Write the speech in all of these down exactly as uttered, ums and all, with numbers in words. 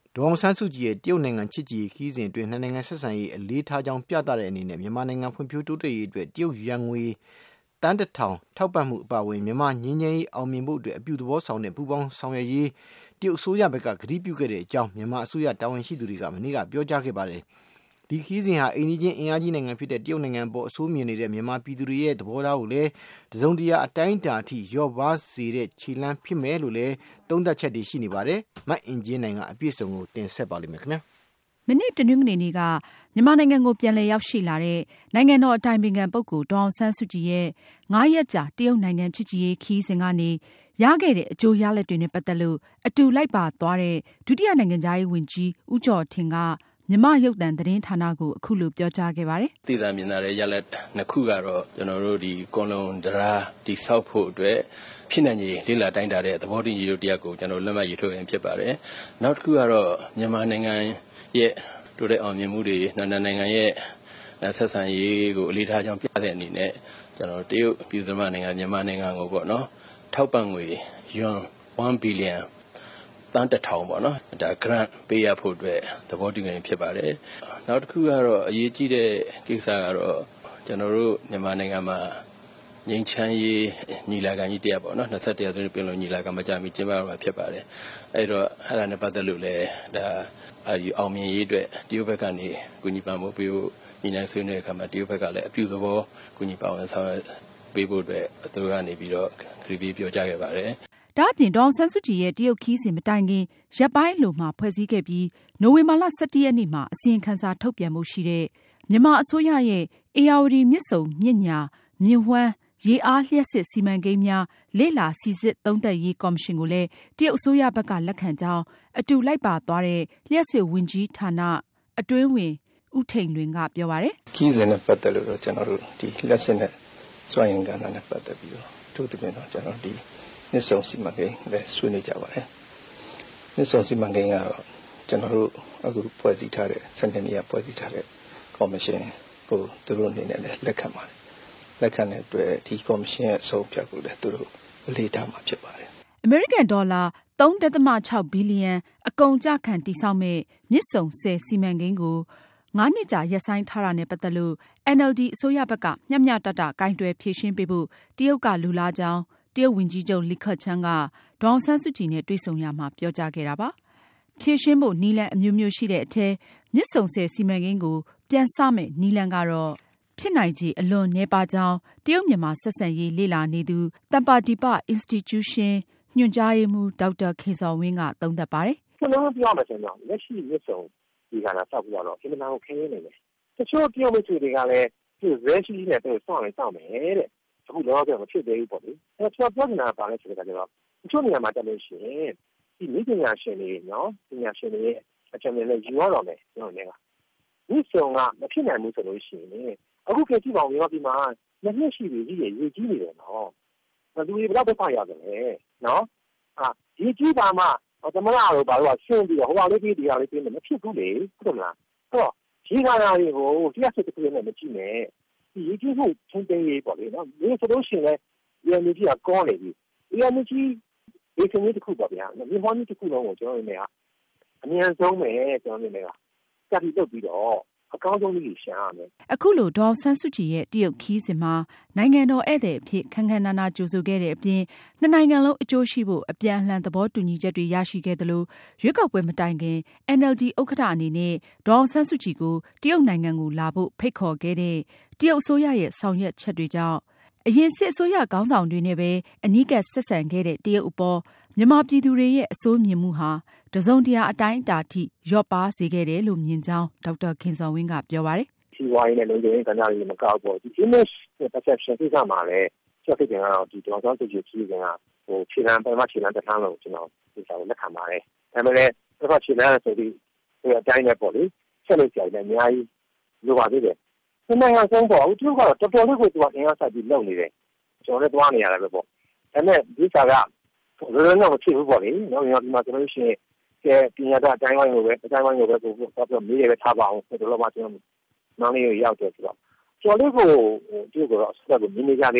ဒေါ်အောင်ဆန်းစုကြည်ရဲ့တရုတ်နိုင်ငံချစ်ကြည်ရေးခရီးစဉ်အတွင်းနှစ်နိုင်ငံဆက်ဆံရေးအလေးထားကြောင်းပြသတဲ့အနေနဲ့မြန်မာနိုင်ငံဖွံ့ဖြိုးတိုးတက်ရေးအတွက်တရုတ်ရန်ငွေတန်းတစ်ထောင်ထောက်ပံ့မှုအပါအဝင်မြန်မာငြိမ်းချမ်းရေးအောင်မြင်ဖို့အတွက်အပြုသဘောဆောင်တဲ့ပူးပေါင်းဆောင်ရွက်ရေးတရုတ်အစိုးရဘက်ကကတိပြုခဲ့တဲ့အကြောင်းမြန်မာအစိုးရတာဝန်ရှိသူတွေကမနေ့ကပြောကြားခဲ့ပါတယ်။ဒီခရီးစဉ်ဟာအိမ်နီးချင်းအင်အားကြီးနိုင်ငံဖြစ်တဲ့တရုတ်နိုင်ငံပေါ်အဆိုးမြင်နေတဲ့မြန်မာပြည်သူတွေရဲ့သဘောထားကိုလည်းတစုံတရာအတိုင်းအတာအထိလျော့ပါးစေတဲ့ခြေလှမ်းဖြစ်မယ်လို့လည်းသုံးသပ်ချက်တွေရှိနေပါတယ်။မအင်ဂျင်းနိုင်ကအပြည့်စုံကိုတင်ဆက်ပါလိမ့်မယ်ခင်ဗျာ။မနေ့တနင်္ဂနွေနေ့ကမြန်မာနိုင်ငံကိုပြန်လည်ရောက်ရှိလာတဲ့နိုင်ငံတော်အတိုင်ပင်ခံပုဂ္ဂိုလ်ဒေါ်အောင်ဆန်းစုကြည်ရဲ့ငါးရက်ကြာတရုတ်နိုင်ငံချစ်ကြည်ရေးခရီးစဉ်ကနေရခဲ့တဲ့အကျိုးရလဒ်တွေနဲ့ပတ်သက်လို့အတူလိုက်ပါသွားတဲ့ဒုတိယနိုင်ငံခြားရေးဝန်ကြီးဦးကျော်ထင်ကမြန်မာရုပ်သံသတင်းဌာနကိုအခုလိုပြောကြားခဲ့ပါတယ်။သိသာမြင်သာတဲ့ရလဒ်နှစ်ခုကတော့ကျွန်တော်တို့ဒီကွန်လုံဒရာဒီဆောက်ဖို့အတွက်ဖြစ်နိုင်ရေးလေးလာတိုင်းတာတဲ့သဘောတူညီချက်တရားကိုကျွန်တော်လက်မှတ်ရေးထိုးရင်ဖြစ်ပါတယ်။နောက်တစ်ခုကတော့မြန်မာနိုင်ငံရဲ့တိုးတက်အောင်မြင်မှုတွေနိုင်ငံရဲ့ဆက်ဆံရေးကိုအလေးထားကြောင်းပြတဲ့အနေနဲ့ကျွန်တော်တရုတ်ပြည်သူ့နိုင်ငံမြန်မာနိုင်ငံကိုပေါ့နော်ထောက်ပံ့ငွေယွမ်one billionတန်းတစ်ထောင်ပေါ့နော်ဒါ grant ပေးရဖို့အတွက်သဘောတူညီဖြစ်ပါတယ်နောက်တစ်ခုကတော့အရေးကြီးတဲ့ကိစ္စကတော့ကျွန်တော်တို့မြန်မာနိုင်ငံမှာငြိမ်းချမ်းရေးညီလာခံကြီးတရားပေါ့နော်နှစ်၁ရာစုပြည်လုံးညီလာခံမကြမီကျင်းပမှာဖြစ်ပါတယ်အဲ့တော့အဲ့ဒါနဲ့ပတ်သက်လို့လည်းဒါအအောင်မြင်ရေးအတွက်တရုတ်ဘက်ကနေကူညီပံ့ပိုးပေးဖို့ညီနိုင်ဆွေးနွေးတဲ့အခါမှာတရုတ်ဘက်ကလည်းအပြုသဘောကူညီပါဝင်ဆောင်ရွက်ပေးဖို့အတွက်သူတို့ကနေပြီးတော့ခရီးပြီးပြောကြားခဲ့ပါတယ်ဒါအပြင်ဒေါ်အောင်ဆန်းစုကြည်ရဲ့တရုတ်ခီးစဉ်မတိုင်ခင်ရက်ပိုင်းအလိုမှာဖွဲ့စည်းခဲ့ပြီးနိုဝင်ဘာလ၁၁ရက်နေ့မှာအစီရင်ခံစာထုတ်ပြန်မှုရှိတဲ့မြန်မာအစိုးရရဲ့ဧရာဝတီမြစ်ဆုံမြစ်ညာမြစ်ဝှမ်းရေအားလျှပ်စစ်စီမံကိန်းများလေ့လာစီစစ်သုံးသပ်ရေးကော်မရှင်ကိုလည်းတရုတ်အစိုးရဘက်ကလက်ခံကြောင်းအတူလိုက်ပါသွားတဲ့လျှပ်စစ်ဝန်ကြီးဌာနအတွင်းဝင်ဦးထိန်လွင်ကပြောပါတယ်ခီးစဉ်နဲ့ပတ်သက်လို့တော့ကျွန်တော်တို့ဒီလျှပ်စစ်နဲ့စွမ်းအင်ကဏ္ဍနဲ့ပတ်သက်ပြီးတော့ထို့တူပြင်တော့ကျွန်တော်ဒီမြစ်ဆုံစီမံကိန်းလည်းဆွေးနွေးကြပါတယ်မြစ်ဆုံစီမံကိန်းကတော့ကျွန်တော်တို့အခုဖွဲ့စည်းထားတဲ့စနစ်နည်းဖွဲ့စည်းထားတဲ့ကော်မရှင်ကိုသူတို့အနေနဲ့လည်းလက်ခံပါတယ်လက်ခံတဲ့အတွက်ဒီကော်မရှင်ရဲ့အဆုံးအဖြတ်ကိုလည်းသူတို့အလေးထားမှာဖြစ်ပါတယ်အမေရိကန်ဒေါ်လာသုံးဒသမ၆ဘီလီယံအကုန်အကျခံတည်ဆောက်မဲ့မြစ်ဆုံဆည်စီမံကိန်းကိုငါးနှစ်ကြာရပ်ဆိုင်းထားတာနဲ့ပတ်သက်လို့ အန် အယ်လ် ဒီ အစိုးရဘက်ကမျှမျှတတကင်တွယ်ဖြေရှင်းပေးဖို့တရုတ်ကလူလားကြောင်းတရုတ်ဝန်ကြီးချုပ်လီခချန်းကဒေါ်အောင်ဆန်းစုကြည်နဲ့တွေ့ဆုံရမှာပြောကြားခဲ့တာပါဖြေရှင်းဖို့နည်းလမ်းအမျိုးမျိုးရှိတဲ့အထက်မြစ်ဆုံဆည်စီမံကိန်းကိုပြန်စမဲ့နည်းလမ်းကတော့ဖြစ်နိုင်ခြေအလွန်နည်းပါးကြောင်းတရုတ်မြန်မာဆက်ဆံရေးလေ့လာနေသူတမ္ပါဒီပ Institution ညွှန်ကြားရေးမှူးဒေါက်တာခေဇော်ဝင်းကသုံးသပ်ပါတယ်ကျွန်တော်ပြောမှဆိုတော့လက်ရှိမြစ်ဆုံဒီကလာဆောက်ပြီးတော့အင်မတန်ကိုခင်းနေတယ်တချို့တရုတ်မိတ်ဆွေတွေကလည်းသူ့ရဲရှိနဲ့သူစောင့်နေစောင့်မယ်တဲ့အခုတော့တော့မဖြစ်သေးဘူးပေါ့လေအဲကျွန်တော်ပြောနေတာပါလဲဆိုတော့ကျွန်တော်တချို့နေရာမှာတက်လို့ရှိရင်ဒီမိပညာရှင်တွေနော်ပညာရှင်တွေရဲ့အချက်တွေလည်းယူရတော့မယ်ကျွန်တော်လည်းကဒီဆုံကမဖြစ်နိုင်ဘူးဆိုလို့ရှိရင်အခုခေတ်ကြီးပေါင်းရောဒီမှာနှစ်နှစ်ရှိပြီကြီးရေကြီးနေတယ်နော်လူတွေဘယ်တော့ဖတ်ရတယ်လဲနော်အာရေကြီးပါမှသမရတို့ဘာလို့ဆင်းပြီးတော့ဟိုဟာလေးပြီးဒီဟာလေးပြီးမဖြစ်ဘူးလေဟုတ်မလားတော့ရေကားတွေကိုတရားစစ်တခုနဲ့မကြည့်နဲ့ဒီရေကြီးမှုချင်းတင်းရေးပေါ့လေနော်ဒီဆိုလို့ရှိရင်လည်းရေမြကြီးကကောနေပြီရေမြကြီးဒီစနစ်တစ်ခုပေါ့ဗျာမြေဟောင်းကြီးတစ်ခုလုံးကိုကျွန်တော်တို့နေကအမြန်ဆုံးပဲကျွန်တော်တို့နေကစက်ပြီးလုပ်ပြီးတော့အကောင်းဆုံးကြီးရှာရမယ်အခုလိုဒေါ်ဆန်းစုကြည်ရဲ့တရုတ်ခီးစဉ်မှာနိုင်ငံတော်ဧည့်သည်အဖြစ်ခန်းခန်းနာနာကြိုဆိုခဲ့တဲ့အပြင်နှစ်နိုင်ငံလုံးအကျိုးရှိဖို့အပြန်အလှန်သဘောတူညီချက်တွေရရှိခဲ့သလိုရွေးကောက်ပွဲမတိုင်ခင် အန် အယ်လ် ဒီ ဥက္ကဋ္ဌအနေနဲ့ဒေါ်ဆန်းစုကြည်ကိုတရုတ်နိုင်ငံကိုလာဖို့ဖိတ်ခေါ်ခဲ့တဲ့တရုတ်အစိုးရရဲ့ဆောင်ရွက်ချက်တွေကြောင့်အရင်စစ်အစိုးရခေါင်းဆောင်တွေနဲ့ပဲအနီးကပ်ဆက်ဆံခဲ့တဲ့တရုတ်အပေါ်မြန်မာပြည်သူတွေရဲ့အဆိုးမြင်မှုဟာတစုံတရာအတိုင်းအတာထိလျော့ပါစေခဲ့တယ်လို့မြင်ကြောင်းဒေါက်တာခင်ဇော်ဝင်းကပြောပါတယ်။ဒီဝိုင်းနဲ့လုံခြုံရေးကဏ္ဍတွေမကောက်ပေါ့ဒီ image perception ကိစ္စမှာလည်းချက်ဖြစ်ကြတော့ဒီဒေါ်ဆောင်စုကြည်ကြီးကဟိုခြေလမ်းပေါ်မှာခြေလမ်းတစ်ခါလုံးကျွန်တော်ဒီစာကိုလက်ခံပါတယ်။ဒါပေမဲ့တော့ခြေလမ်းဆိုပြီးဟိုအတိုင်းနဲ့ပေါ့လေဆက်လို့ကြိုင်တယ်အများကြီးလိုပါသေးတယ်။ဒီနိုင်ငံဆုံးပေါ့သူကတော့တော်တော်လေးကိုသူကအင်အားစိုက်ပြီးလုပ်နေတယ်။ကျွန်တော်လည်းသွားနေရတယ်ပဲပေါ့။ဒါပေမဲ့ဒီစာကရိုးရိုးတော့မဖြစ်ဘူးပေါ့လေ။နောက်ဒီမှာကျွန်တော်ရှင်ကဲပညာသားအတိုင်းဝိုင်းကိုပဲအတိုင်းဝိုင်းကိုပဲကိုတော့ပြောမေးရပဲထားပါအောင်ဆိုတော့မှကျွန်တော်မောင်လေးရောက်တယ်ဆိုတော့ကျော်လေးကိုဒီကတော့ဆက်ကိုမြင်နေကြသေးတယ်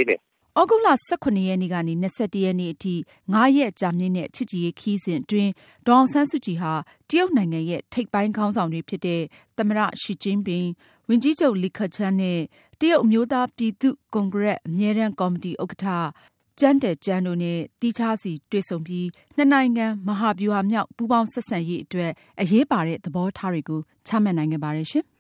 ဩဂုတ်လ ၁၇ ရက်နေ့ကနေ ၂၁ ရက်နေ့အထိငါးရက်ကြာမြင့်တဲ့ချစ်ကြည်ရေးခရီးစဉ်အတွင်းဒေါ်အောင်ဆန်းစုကြည်ဟာတရုတ်နိုင်ငံရဲ့ထိပ်ပိုင်းခေါင်းဆောင်တွေဖြစ်တဲ့သမ္မတရှီကျင်းပင်၊ဝန်ကြီးချုပ်လီခချန်းနဲ့တရုတ်အမျိုးသားပြည်သူ့ကွန်ဂရက်အမြဲတမ်းကော်မတီဥက္ကဋ္ဌကျန်းတယ်ကျန်းတို့နဲ့သီးခြားစီတွေ့ဆုံပြီးနှစ်နိုင်ငံမဟာဗျူဟာမြောက်ပူးပေါင်းဆက်ဆံရေးအတွက်အရေးပါတဲ့သဘောထားတွေကိုချမှတ်နိုင်ခဲ့ပါတယ်ရှင်။